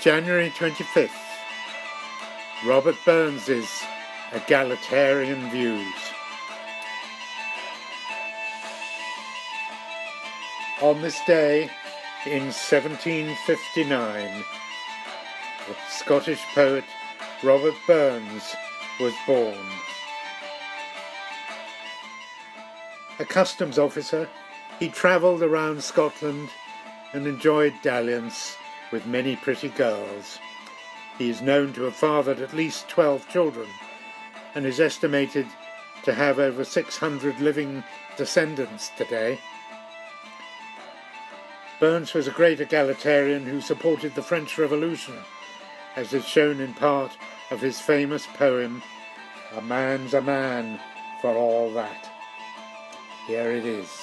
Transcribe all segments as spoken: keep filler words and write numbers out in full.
January twenty-fifth, Robert Burns's Egalitarian Views. On this day, in seventeen fifty-nine, the Scottish poet Robert Burns was born. A customs officer, he travelled around Scotland and enjoyed dalliance with many pretty girls. He is known to have fathered at least twelve children and is estimated to have over six hundred living descendants today. Burns was a great egalitarian who supported the French Revolution, as is shown in part of his famous poem, "A Man's a Man for All That." Here it is.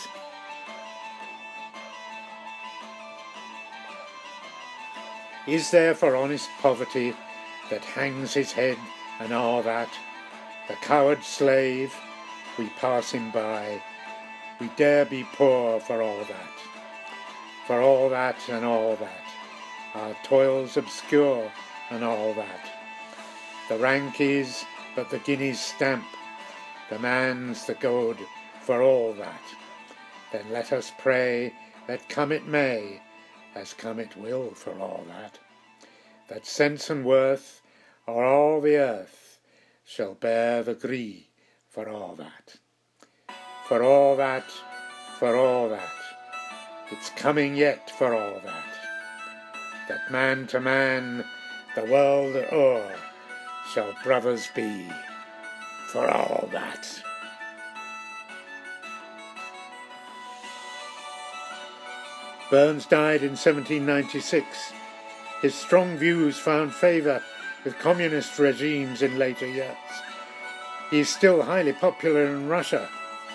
Is there for honest poverty that hangs his head and all that? The coward slave, we pass him by. We dare be poor for all that. For all that and all that. Our toils obscure and all that. The rank is but the guinea's stamp. The man's the good for all that. Then let us pray that come it may, as come it will for all that, that sense and worth o'er all the earth shall bear the gree for all that. For all that, for all that, it's coming yet for all that, that man to man the world o'er shall brothers be for all that. Burns died in seventeen ninety-six. His strong views found favour with communist regimes in later years. He is still highly popular in Russia.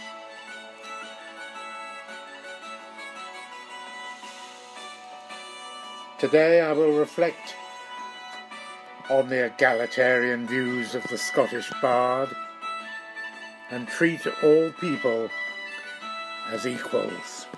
Today I will reflect on the egalitarian views of the Scottish bard and treat all people as equals.